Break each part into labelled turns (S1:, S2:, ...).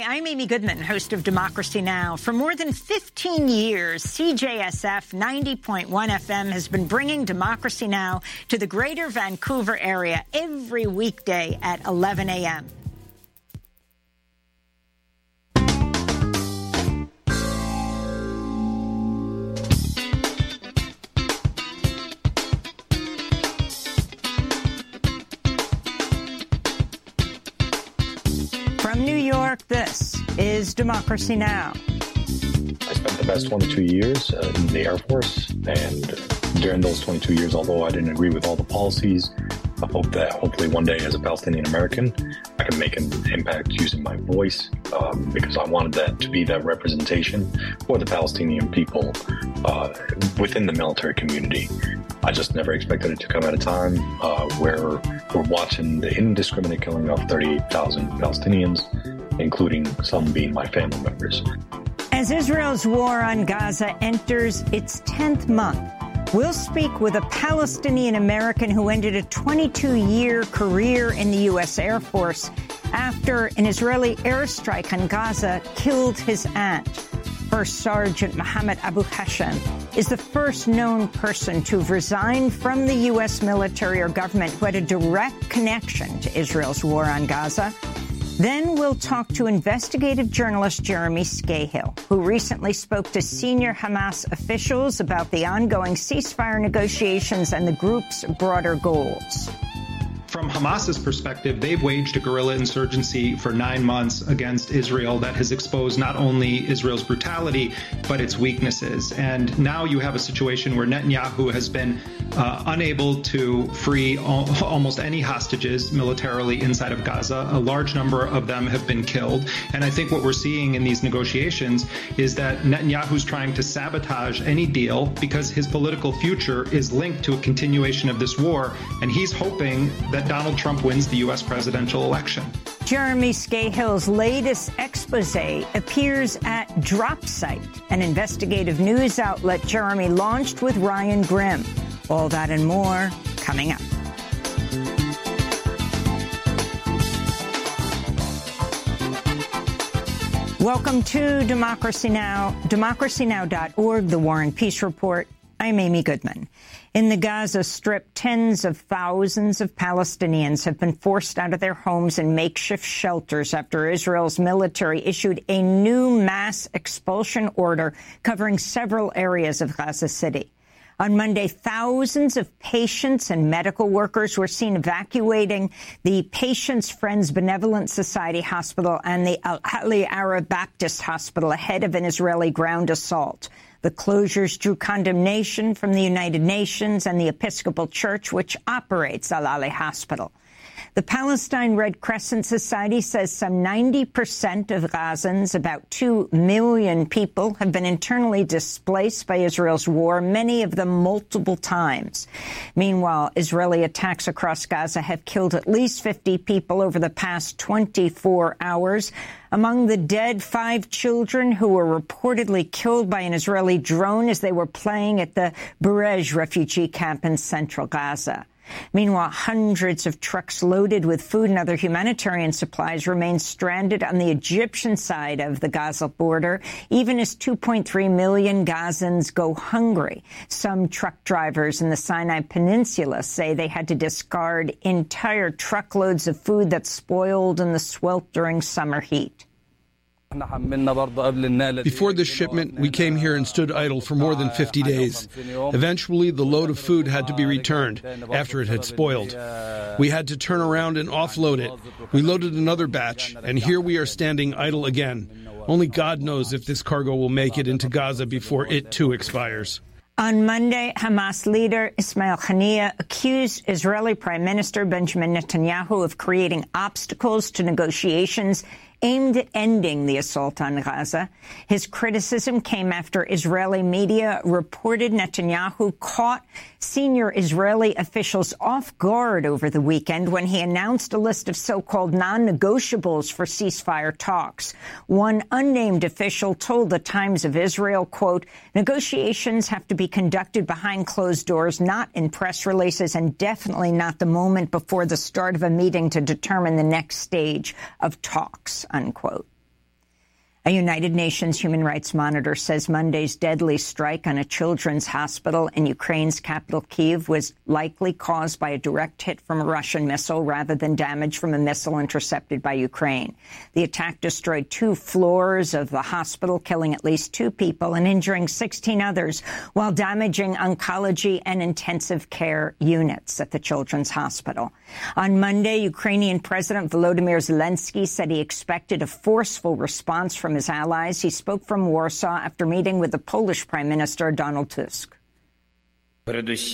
S1: I'm Amy Goodman, host of Democracy Now! For more than 15 years, CJSF 90.1 FM has been bringing Democracy Now! To the greater Vancouver area every weekday at 11 a.m. From New York, this is Democracy Now!
S2: I spent the best 22 years in the Air Force, and during those 22 years, although I didn't agree with all the policies, I hope that hopefully one day as a Palestinian American, I can make an impact using my voice, because I wanted that to be that representation for the Palestinian people within the military community. I just never expected it to come at a time where we're watching the indiscriminate killing of 38,000 Palestinians, including some being my family members.
S1: As Israel's war on Gaza enters its 10th month, we'll speak with a Palestinian American who ended a 22-year career in the U.S. Air Force after an Israeli airstrike on Gaza killed his aunt. First Sergeant Mohammed Abu Hashem is the first known person to have resigned from the U.S. military or government who had a direct connection to Israel's war on Gaza. Then we'll talk to investigative journalist Jeremy Scahill, who recently spoke to senior Hamas officials about the ongoing ceasefire negotiations and the group's broader goals.
S3: From Hamas's perspective, they've waged a guerrilla insurgency for 9 months against Israel that has exposed not only Israel's brutality, but its weaknesses. And now you have a situation where Netanyahu has been unable to free almost any hostages militarily inside of Gaza. A large number of them have been killed. And I think what we're seeing in these negotiations is that Netanyahu's trying to sabotage any deal because his political future is linked to a continuation of this war. And he's hoping that Donald Trump wins the U.S. presidential election.
S1: Jeremy Scahill's latest expose appears at DropSite, an investigative news outlet Jeremy launched with Ryan Grimm. All that and more coming up. Welcome to Democracy Now!, democracynow.org, The War and Peace Report. I'm Amy Goodman. In the Gaza Strip, tens of thousands of Palestinians have been forced out of their homes in makeshift shelters after Israel's military issued a new mass expulsion order covering several areas of Gaza City. On Monday, thousands of patients and medical workers were seen evacuating the Patients' Friends Benevolent Society Hospital and the Al-Ahli Arab Baptist Hospital ahead of an Israeli ground assault. The closures drew condemnation from the United Nations and the Episcopal Church, which operates Al-Ahli Hospital. The Palestine Red Crescent Society says some 90% of Gazans, about 2 million people, have been internally displaced by Israel's war, many of them multiple times. Meanwhile, Israeli attacks across Gaza have killed at least 50 people over the past 24 hours. Among the dead, 5 children who were reportedly killed by an Israeli drone as they were playing at the Burej refugee camp in central Gaza. Meanwhile, hundreds of trucks loaded with food and other humanitarian supplies remain stranded on the Egyptian side of the Gaza border, even as 2.3 million Gazans go hungry. Some truck drivers in the Sinai Peninsula say they had to discard entire truckloads of food that spoiled in the sweltering summer heat.
S4: Before this shipment, we came here and stood idle for more than 50 days. Eventually, the load of food had to be returned after it had spoiled. We had to turn around and offload it. We loaded another batch, and here we are standing idle again. Only God knows if this cargo will make it into Gaza before it too expires.
S1: On Monday, Hamas leader Ismail Haniyeh accused Israeli Prime Minister Benjamin Netanyahu of creating obstacles to negotiations aimed at ending the assault on Gaza. His criticism came after Israeli media reported Netanyahu caught senior Israeli officials off guard over the weekend when he announced a list of so-called non-negotiables for ceasefire talks. One unnamed official told the Times of Israel, quote, negotiations have to be conducted behind closed doors, not in press releases, and definitely not the moment before the start of a meeting to determine the next stage of talks, unquote. A United Nations Human Rights Monitor says Monday's deadly strike on a children's hospital in Ukraine's capital, Kyiv, was likely caused by a direct hit from a Russian missile rather than damage from a missile intercepted by Ukraine. The attack destroyed 2 floors of the hospital, killing at least 2 people and injuring 16 others, while damaging oncology and intensive care units at the children's hospital. On Monday, Ukrainian President Volodymyr Zelensky said he expected a forceful response from his allies. He spoke from Warsaw after meeting with the Polish Prime Minister Donald Tusk.
S5: First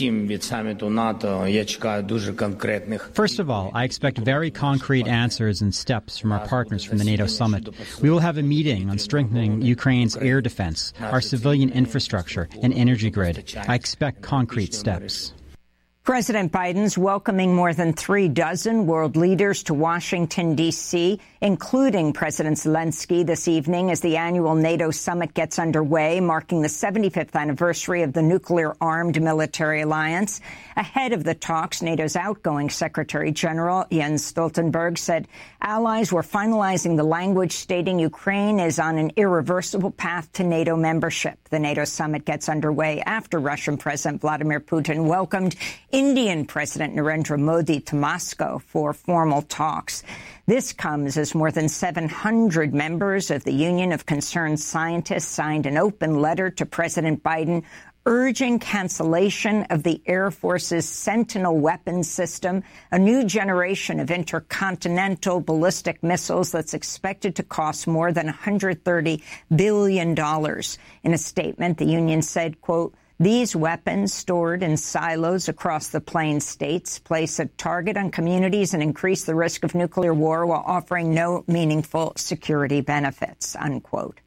S5: of all, I expect very concrete answers and steps from our partners from the NATO summit. We will have a meeting on strengthening Ukraine's air defense, our civilian infrastructure, and energy grid. I expect concrete steps.
S1: President Biden's welcoming more than 36 world leaders to Washington, D.C., including President Zelensky, this evening as the annual NATO summit gets underway, marking the 75th anniversary of the nuclear-armed military alliance. Ahead of the talks, NATO's outgoing Secretary General Jens Stoltenberg said allies were finalizing the language stating Ukraine is on an irreversible path to NATO membership. The NATO summit gets underway after Russian President Vladimir Putin welcomed Indian President Narendra Modi to Moscow for formal talks. This comes as more than 700 members of the Union of Concerned Scientists signed an open letter to President Biden urging cancellation of the Air Force's Sentinel weapons system, a new generation of intercontinental ballistic missiles that's expected to cost more than $130 billion. In a statement, the union said, quote, "These weapons, stored in silos across the Plains states, place a target on communities and increase the risk of nuclear war while offering no meaningful security benefits," unquote.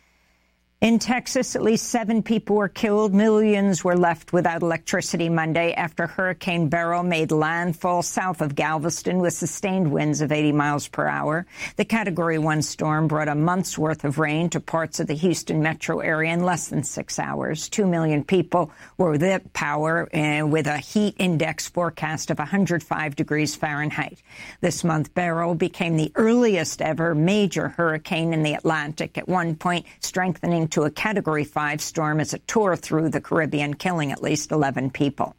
S1: In Texas, at least 7 people were killed. Millions were left without electricity Monday after Hurricane Beryl made landfall south of Galveston with sustained winds of 80 miles per hour. The Category 1 storm brought a month's worth of rain to parts of the Houston metro area in less than 6 hours. 2 million people were without power with a heat index forecast of 105 degrees Fahrenheit. This month, Beryl became the earliest ever major hurricane in the Atlantic, at one point strengthening to a Category 5 storm as it tore through the Caribbean, killing at least 11 people.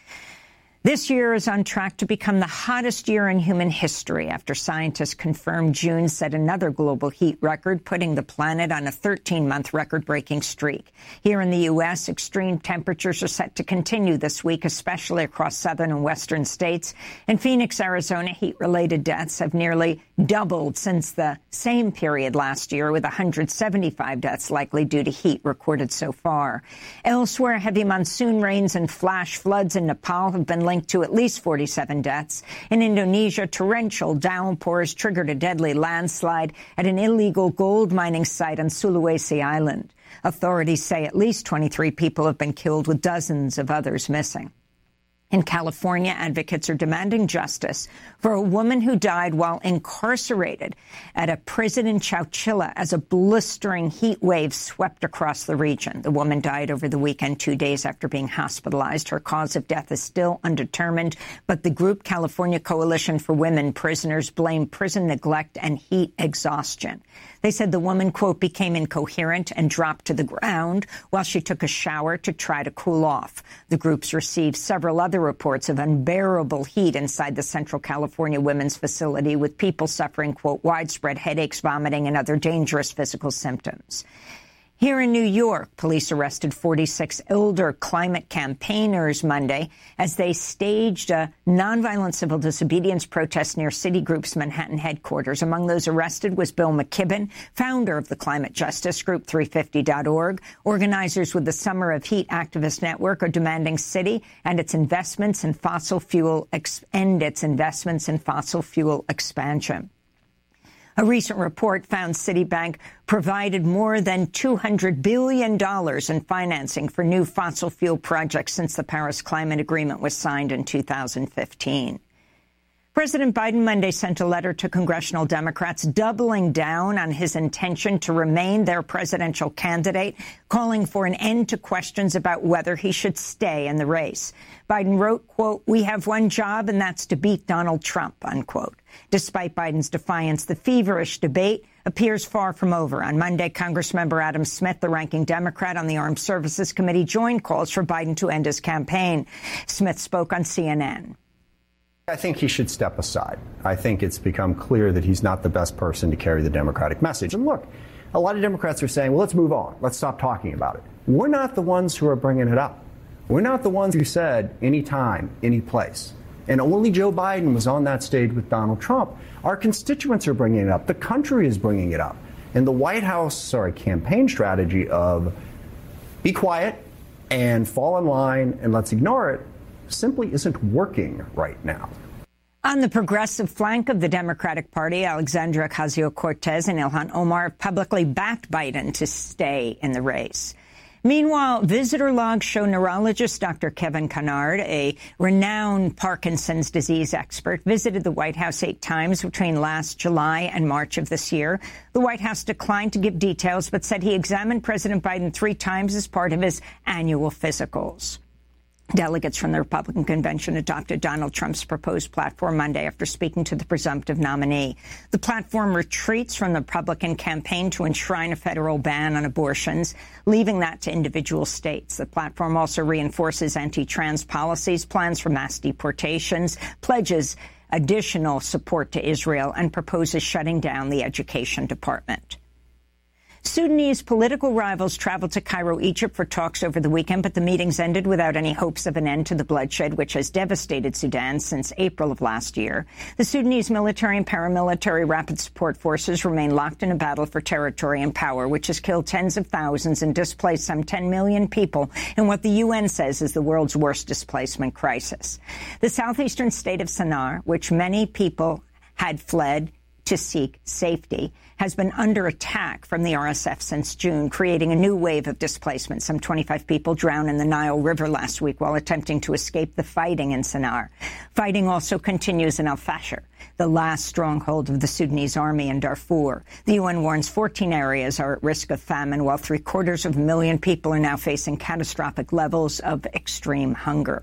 S1: This year is on track to become the hottest year in human history after scientists confirmed June set another global heat record, putting the planet on a 13-month record-breaking streak. Here in the U.S., extreme temperatures are set to continue this week, especially across southern and western states. In Phoenix, Arizona, heat-related deaths have nearly doubled since the same period last year, with 175 deaths likely due to heat recorded so far. Elsewhere, heavy monsoon rains and flash floods in Nepal have been linked to at least 47 deaths. In Indonesia, torrential downpours triggered a deadly landslide at an illegal gold mining site on Sulawesi Island. Authorities say at least 23 people have been killed, with dozens of others missing. In California, advocates are demanding justice for a woman who died while incarcerated at a prison in Chowchilla as a blistering heat wave swept across the region. The woman died over the weekend, 2 days after being hospitalized. Her cause of death is still undetermined, but the group California Coalition for Women Prisoners blamed prison neglect and heat exhaustion. They said the woman, quote, became incoherent and dropped to the ground while she took a shower to try to cool off. The groups received several other reports of unbearable heat inside the Central California Women's Facility, with people suffering, quote, widespread headaches, vomiting, and other dangerous physical symptoms. Here in New York, police arrested 46 elder climate campaigners Monday as they staged a nonviolent civil disobedience protest near Citigroup's Manhattan headquarters. Among those arrested was Bill McKibben, founder of the climate justice group 350.org. Organizers with the Summer of Heat activist network are demanding Citi and its investments in fossil fuel expansion. A recent report found Citibank provided more than $200 billion in financing for new fossil fuel projects since the Paris Climate Agreement was signed in 2015. President Biden Monday sent a letter to congressional Democrats doubling down on his intention to remain their presidential candidate, calling for an end to questions about whether he should stay in the race. Biden wrote, quote, "We have one job, and that's to beat Donald Trump," unquote. Despite Biden's defiance, the feverish debate appears far from over. On Monday, Congressmember Adam Smith, the ranking Democrat on the Armed Services Committee, joined calls for Biden to end his campaign. Smith spoke on CNN.
S6: I think he should step aside. I think it's become clear that he's not the best person to carry the Democratic message. And look, a lot of Democrats are saying, well, let's move on. Let's stop talking about it. We're not the ones who are bringing it up. We're not the ones who said any time, any place. And only Joe Biden was on that stage with Donald Trump. Our constituents are bringing it up. The country is bringing it up. And the White House campaign strategy of be quiet and fall in line and let's ignore it simply isn't working right now.
S1: On the progressive flank of the Democratic Party, Alexandria Ocasio-Cortez and Ilhan Omar have publicly backed Biden to stay in the race. Meanwhile, visitor logs show neurologist Dr. Kevin Kennard, a renowned Parkinson's disease expert, visited the White House 8 times between last July and March of this year. The White House declined to give details, but said he examined President Biden 3 times as part of his annual physicals. Delegates from the Republican convention adopted Donald Trump's proposed platform Monday after speaking to the presumptive nominee. The platform retreats from the Republican campaign to enshrine a federal ban on abortions, leaving that to individual states. The platform also reinforces anti-trans policies, plans for mass deportations, pledges additional support to Israel, and proposes shutting down the education department. Sudanese political rivals traveled to Cairo, Egypt for talks over the weekend, but the meetings ended without any hopes of an end to the bloodshed, which has devastated Sudan since April of last year. The Sudanese military and paramilitary rapid support forces remain locked in a battle for territory and power, which has killed tens of thousands and displaced some 10 million people in what the UN says is the world's worst displacement crisis. The southeastern state of Sana'a, which many people had fled to seek safety, has been under attack from the RSF since June, creating a new wave of displacement. Some 25 people drowned in the Nile River last week while attempting to escape the fighting in Sana'a. Fighting also continues in Al-Fasher, the last stronghold of the Sudanese army in Darfur. The UN warns 14 areas are at risk of famine, while 750,000 people are now facing catastrophic levels of extreme hunger.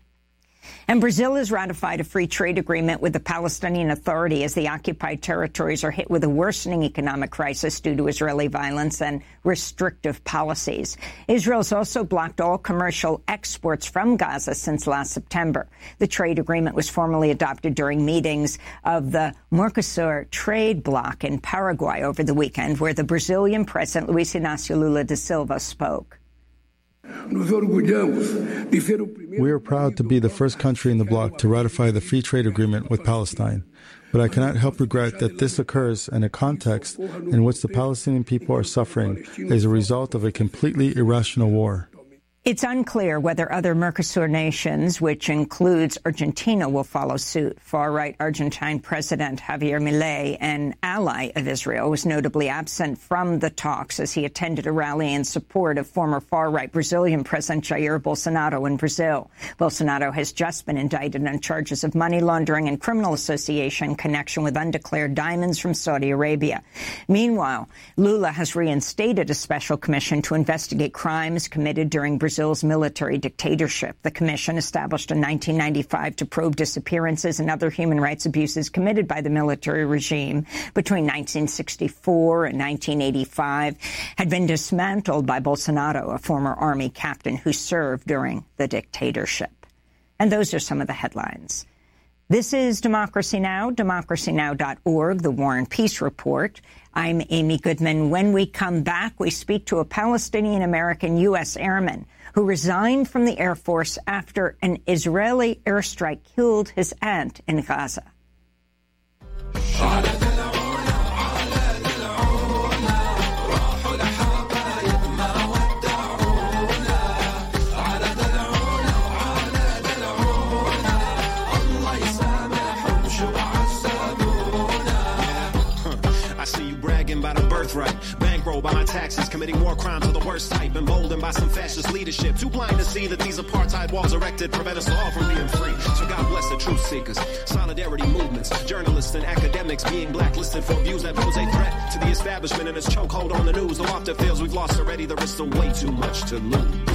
S1: And Brazil has ratified a free trade agreement with the Palestinian Authority as the occupied territories are hit with a worsening economic crisis due to Israeli violence and restrictive policies. Israel's also blocked all commercial exports from Gaza since last September. The trade agreement was formally adopted during meetings of the Mercosur trade bloc in Paraguay over the weekend, where the Brazilian President Luiz Inácio Lula da Silva spoke.
S7: We are proud to be the first country in the bloc to ratify the free trade agreement with Palestine, but I cannot help regret that this occurs in a context in which the Palestinian people are suffering as a result of a completely irrational war.
S1: It's unclear whether other Mercosur nations, which includes Argentina, will follow suit. Far-right Argentine President Javier Milei, an ally of Israel, was notably absent from the talks as he attended a rally in support of former far-right Brazilian President Jair Bolsonaro in Brazil. Bolsonaro has just been indicted on charges of money laundering and criminal association in connection with undeclared diamonds from Saudi Arabia. Meanwhile, Lula has reinstated a special commission to investigate crimes committed during Brazil's military dictatorship. The commission, established in 1995 to probe disappearances and other human rights abuses committed by the military regime between 1964 and 1985, had been dismantled by Bolsonaro, a former army captain who served during the dictatorship. And those are some of the headlines. This is Democracy Now!, democracynow.org, the War and Peace Report. I'm Amy Goodman. When we come back, we speak to a Palestinian-American U.S. airman who resigned from the Air Force after an Israeli airstrike killed his aunt in Gaza.
S8: Bankrolled by my taxes, committing war crimes of the worst type, emboldened by some fascist leadership, too blind to see that these apartheid walls erected prevent us all from being free. So God bless the truth seekers, solidarity movements, journalists and academics being blacklisted for views that pose a threat to the establishment and its chokehold on the news. The laughter feels we've lost already, there is still way too much to lose.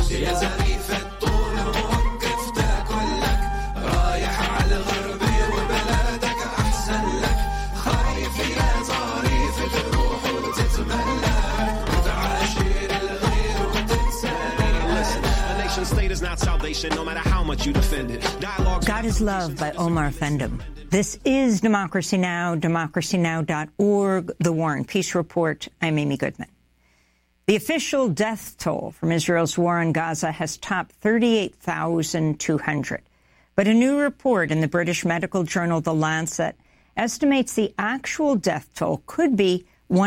S8: salvation, no matter how much you defend it.
S1: God is Love by Omar Fendham. This is Democracy Now!, democracynow.org, The War and Peace Report. I'm Amy Goodman. The official death toll from Israel's war on Gaza has topped 38,200. But a new report in the British medical journal The Lancet estimates the actual death toll could be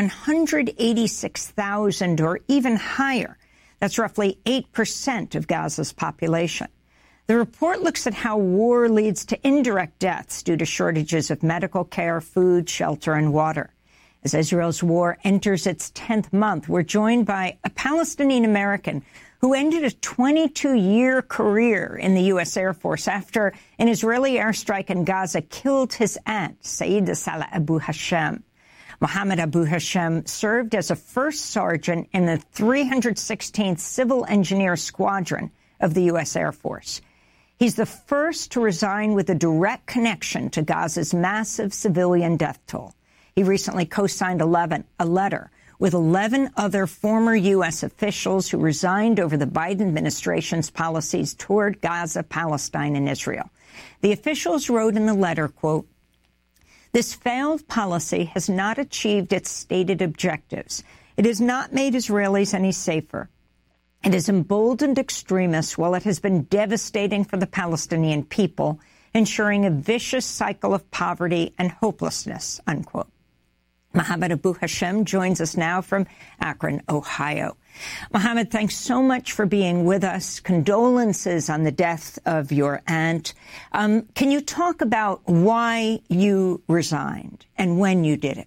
S1: 186,000 or even higher. That's roughly 8% of Gaza's population. The report looks at how war leads to indirect deaths due to shortages of medical care, food, shelter, and water. As Israel's war enters its 10th month, we're joined by a Palestinian American who ended a 22-year career in the U.S. Air Force after an Israeli airstrike in Gaza killed his aunt, Saida Salah Abu Hashem. Mohammed Abu Hashem served as a first sergeant in the 316th Civil Engineer Squadron of the U.S. Air Force. He's the first to resign with a direct connection to Gaza's massive civilian death toll. He recently co-signed a letter with 11 other former U.S. officials who resigned over the Biden administration's policies toward Gaza, Palestine, and Israel. The officials wrote in the letter, quote, "This failed policy has not achieved its stated objectives. It has not made Israelis any safer. It has emboldened extremists while it has been devastating for the Palestinian people, ensuring a vicious cycle of poverty and hopelessness," unquote. Mohammed Abu Hashem joins us now from Akron, Ohio. Mohammed, thanks so much for being with us. Condolences on the death of your aunt. Can you talk about why you resigned and when you did it?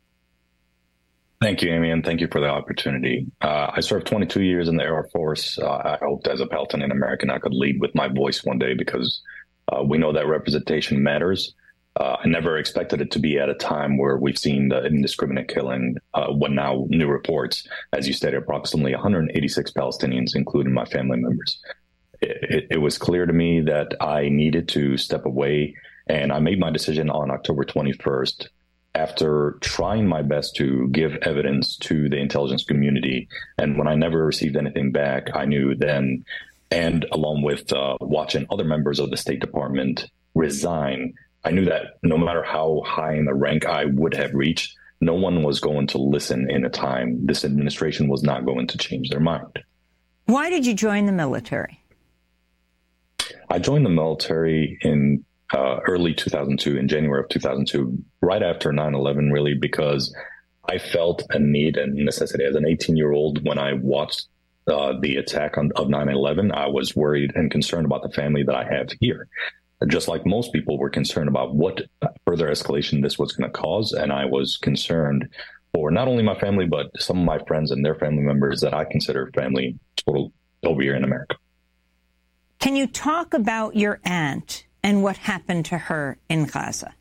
S2: Thank you, Amy, and thank you for the opportunity. I served 22 years in the Air Force. I hoped as a Palestinian American I could lead with my voice one day because we know that representation matters. I never expected it to be at a time where we've seen the indiscriminate killing, what now new reports, as you stated, approximately 186 Palestinians, including my family members. It was clear to me that I needed to step away, and I made my decision on October 21st. After trying my best to give evidence to the intelligence community, and when I never received anything back, I knew then, and along with watching other members of the State Department resign, I knew that no matter how high in the rank I would have reached, no one was going to listen in a time. This administration was not going to change their mind.
S1: Why did you join the military?
S2: I joined the military in early 2002, in January of 2002, right after 9/11, really, because I felt a need and necessity. As an 18-year-old, when I watched the attack of 9/11, I was worried and concerned about the family that I have here. Just like most people were concerned about what further escalation this was going to cause. And I was concerned for not only my family, but some of my friends and their family members that I consider family total over here in America.
S1: Can you talk about your aunt and what happened to her in Gaza?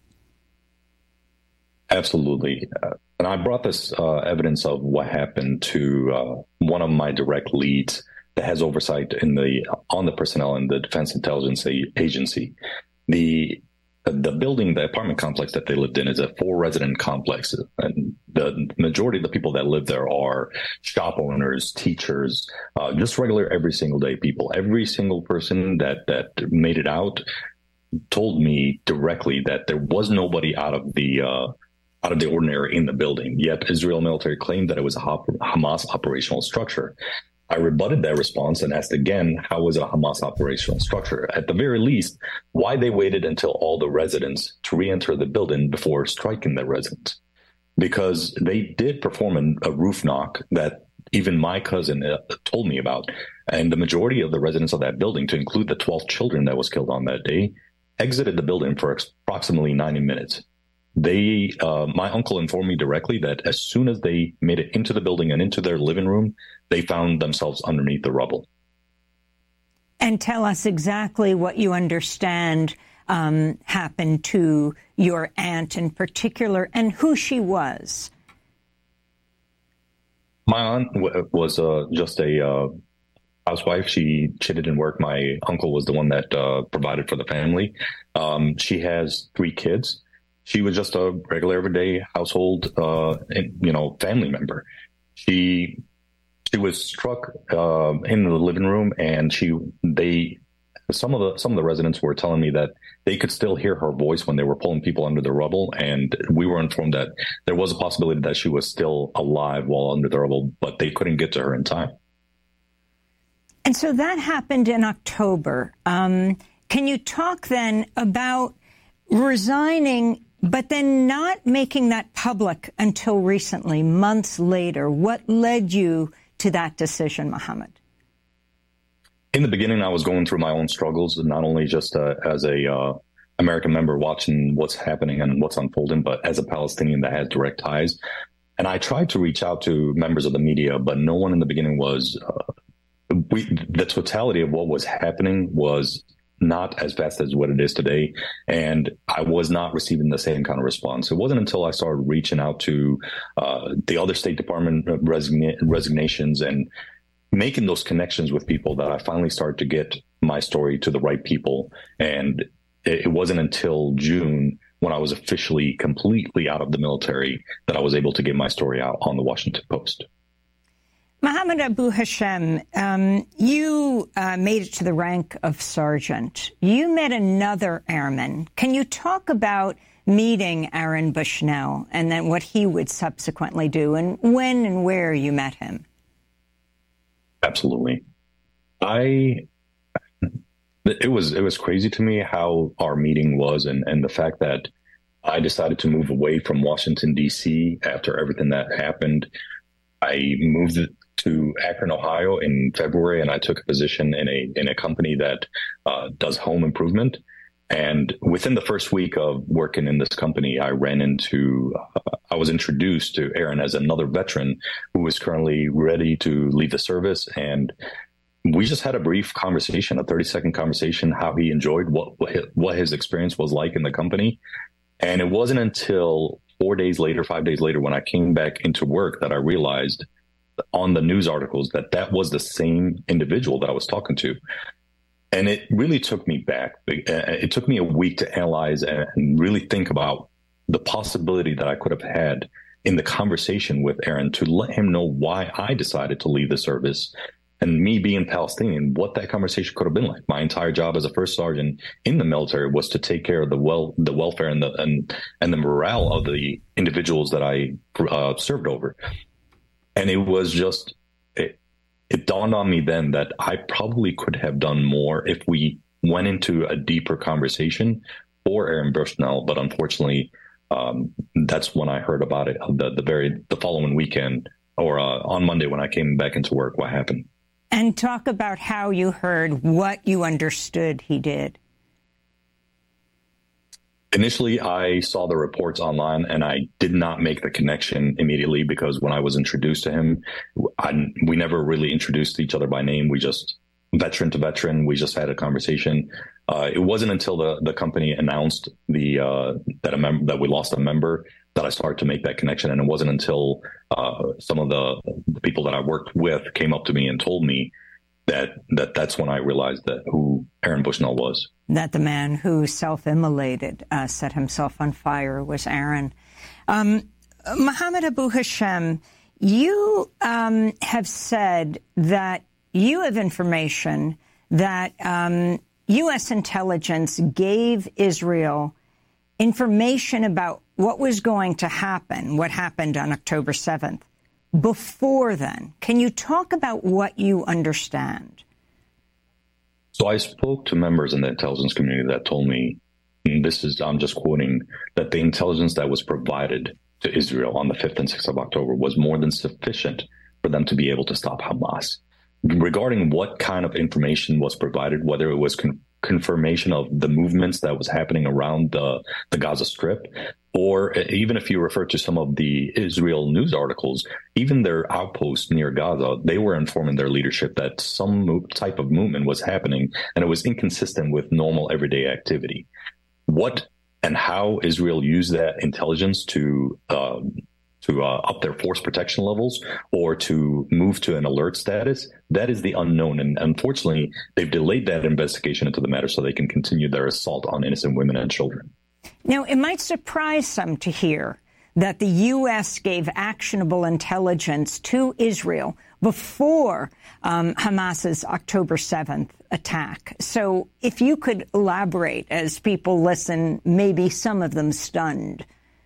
S2: Absolutely. And I brought this evidence of what happened to one of my direct leads that has oversight on the personnel in the Defense Intelligence Agency. The building, the apartment complex that they lived in is a 4-resident complex. And the majority of the people that live there are shop owners, teachers, just regular every single day people. Every single person that made it out told me directly that there was nobody out of the ordinary in the building. Yet Israel military claimed that it was a Hamas operational structure. I rebutted that response and asked again, how was a Hamas operational structure? At the very least, why they waited until all the residents to re-enter the building before striking the residents? Because they did perform a roof knock that even my cousin told me about. And the majority of the residents of that building, to include the 12 children that was killed on that day, exited the building for approximately 90 minutes. My uncle informed me directly that as soon as they made it into the building and into their living room, they found themselves underneath the rubble.
S1: And tell us exactly what you understand happened to your aunt in particular and who she was.
S2: My aunt was just a housewife. She didn't work. My uncle was the one that provided for the family. She has 3 kids. She was just a regular everyday household, family member. She She was struck in the living room, and some of the residents were telling me that they could still hear her voice when they were pulling people under the rubble, and we were informed that there was a possibility that she was still alive while under the rubble, but they couldn't get to her in time.
S1: And so that happened in October. Can you talk then about resigning, but then not making that public until recently, months later? What led you to that decision, Mohammed?
S2: In the beginning, I was going through my own struggles, not only just as a American member watching what's happening and what's unfolding, but as a Palestinian that has direct ties. And I tried to reach out to members of the media, but no one in the beginning was. The totality of what was happening was not as vast as what it is today, and I was not receiving the same kind of response. It wasn't until I started reaching out to the other State Department resignations and making those connections with people that I finally started to get my story to the right people. And it wasn't until June, when I was officially completely out of the military, that I was able to get my story out on the Washington Post.
S1: Mohammed Abu Hashem, you made it to the rank of sergeant. You met another airman. Can you talk about meeting Aaron Bushnell and then what he would subsequently do, and when and where you met him?
S2: Absolutely. It was crazy to me how our meeting was, and the fact that I decided to move away from Washington, D.C. after everything that happened. I moved to Akron, Ohio in February, and I took a position in a company that does home improvement. And within the first week of working in this company, I was introduced to Aaron as another veteran who was currently ready to leave the service. And we just had a brief conversation, a 30-second conversation, how he enjoyed what his experience was like in the company. And it wasn't until 5 days later, when I came back into work, that I realized on the news articles that was the same individual that I was talking to. And it really took me back. It took me a week to analyze and really think about the possibility that I could have had in the conversation with Aaron to let him know why I decided to leave the service, and me being Palestinian, what that conversation could have been like. My entire job as a first sergeant in the military was to take care of the welfare and the morale of the individuals that I served over. And it was just, it dawned on me then that I probably could have done more if we went into a deeper conversation for Aaron Bushnell. But unfortunately, that's when I heard about it the following weekend, or on Monday when I came back into work, what happened.
S1: And talk about how you heard, what you understood he did.
S2: Initially, I saw the reports online, and I did not make the connection immediately, because when I was introduced to him, we never really introduced each other by name. We just, veteran to veteran, we just had a conversation. It wasn't until the company announced that we lost a member that I started to make that connection. And it wasn't until some of the people that I worked with came up to me and told me that's when I realized that who Aaron Bushnell was.
S1: That the man who self-immolated, set himself on fire, was Aaron. Mohammed Abu Hashem, you have said that you have information that U.S. intelligence gave Israel information about what was going to happen, what happened on October 7th, before then. Can you talk about what you understand?
S2: So I spoke to members in the intelligence community that told me, I'm just quoting, that the intelligence that was provided to Israel on the 5th and 6th of October was more than sufficient for them to be able to stop Hamas. Regarding what kind of information was provided, whether it was confirmation of the movements that was happening around the Gaza Strip, or even if you refer to some of the Israel news articles, even their outposts near Gaza, they were informing their leadership that some type of movement was happening, and it was inconsistent with normal everyday activity. What and how Israel used that intelligence to up their force protection levels or to move to an alert status, that is the unknown. And unfortunately, they've delayed that investigation into the matter so they can continue their assault on innocent women and children.
S1: Now, it might surprise some to hear that the U.S. gave actionable intelligence to Israel before Hamas's October 7th attack. So if you could elaborate as people listen, maybe some of them stunned.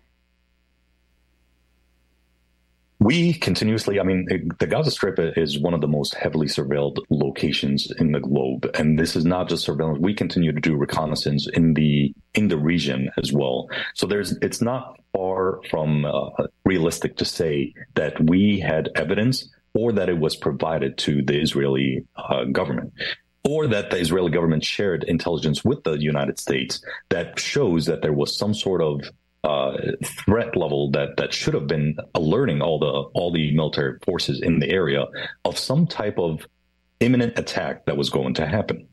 S2: We continuously, the Gaza Strip is one of the most heavily surveilled locations in the globe. And this is not just surveillance. We continue to do reconnaissance in the region as well. So it's not far from realistic to say that we had evidence or that it was provided to the Israeli government, or that the Israeli government shared intelligence with the United States that shows that there was some sort of threat level that should have been alerting all the military forces in the area of some type of imminent attack that was going to happen.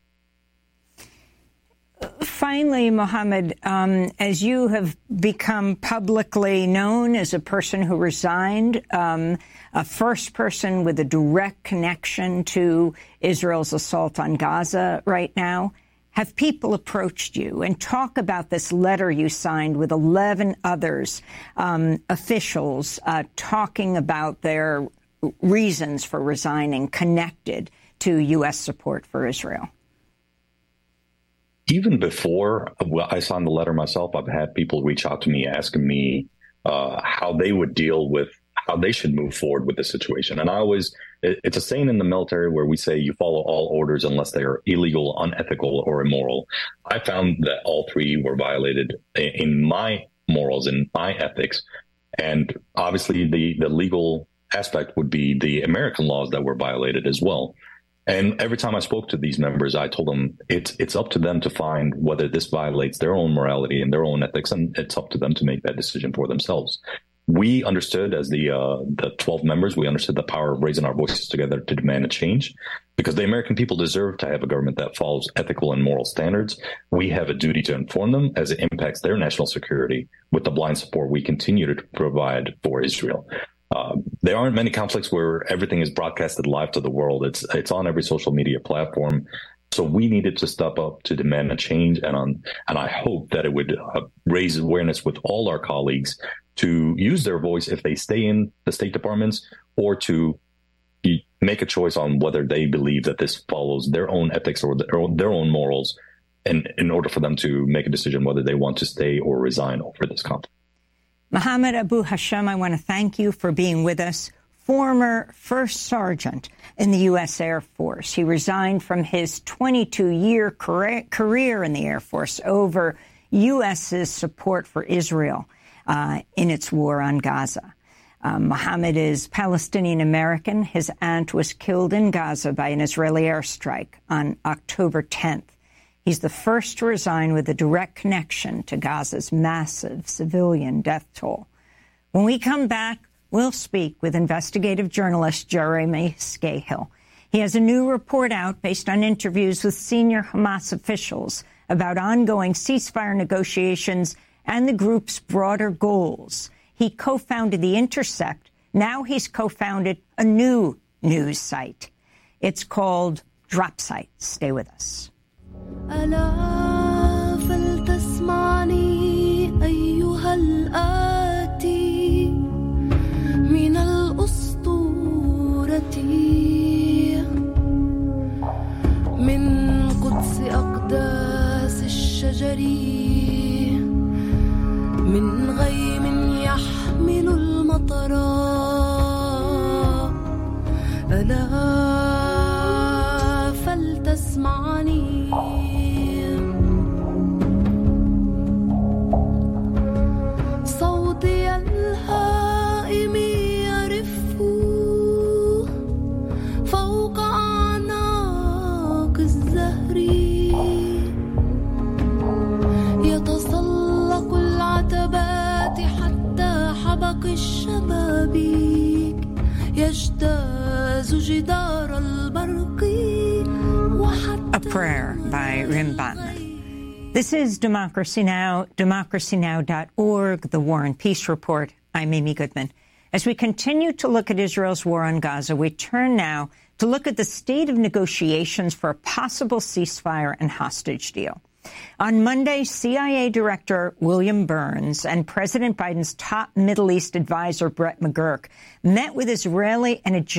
S1: Finally, Mohammed, as you have become publicly known as a person who resigned, a first person with a direct connection to Israel's assault on Gaza right now, have people approached you and talk about this letter you signed with 11 others, officials, talking about their reasons for resigning connected to U.S. support for Israel?
S2: Even before I signed the letter myself, I've had people reach out to me asking me how they would deal with how they should move forward with the situation. And it's a saying in the military where we say you follow all orders unless they are illegal, unethical, or immoral. I found that all three were violated in my morals and my ethics. And obviously the legal aspect would be the American laws that were violated as well. And every time I spoke to these members, I told them it's up to them to find whether this violates their own morality and their own ethics, and it's up to them to make that decision for themselves. We understood, as the 12 members, we understood the power of raising our voices together to demand a change, because the American people deserve to have a government that follows ethical and moral standards. We have a duty to inform them as it impacts their national security with the blind support we continue to provide for Israel. There aren't many conflicts where everything is broadcasted live to the world. It's on every social media platform. So we needed to step up to demand a change, and I hope that it would raise awareness with all our colleagues to use their voice if they stay in the State Departments, or to make a choice on whether they believe that this follows their own ethics or their own morals, and in order for them to make a decision whether they want to stay or resign over this conflict.
S1: Mohammed Abu Hasham, I want to thank you for being with us. Former first sergeant in the U.S. Air Force. He resigned from his 22-year career in the Air Force over U.S.'s support for Israel in its war on Gaza. Mohammed is Palestinian-American. His aunt was killed in Gaza by an Israeli airstrike on October 10th. He's the first to resign with a direct connection to Gaza's massive civilian death toll. When we come back, we'll speak with investigative journalist Jeremy Scahill. He has a new report out based on interviews with senior Hamas officials about ongoing ceasefire negotiations and the group's broader goals. He co-founded The Intercept. Now he's co-founded a new news site. It's called Dropsite. Stay with us.
S9: ألا فلتسمعني أيها الآتي من الأسطورة من قدس أقداس الشجر من غيم يحمل المطر ألا فلتسمعني صوتي الهائم يرف فوق أعناق الزهر يتسلق العتبات حتى حبق الشبابيك يجتاز جدار البرق
S1: A prayer by Rim Batman. This is Democracy Now!, democracynow.org, The War and Peace Report. I'm Amy Goodman. As we continue to look at Israel's war on Gaza, we turn now to look at the state of negotiations for a possible ceasefire and hostage deal. On Monday, CIA Director William Burns and President Biden's top Middle East advisor Brett McGurk met with Israeli and Egyptian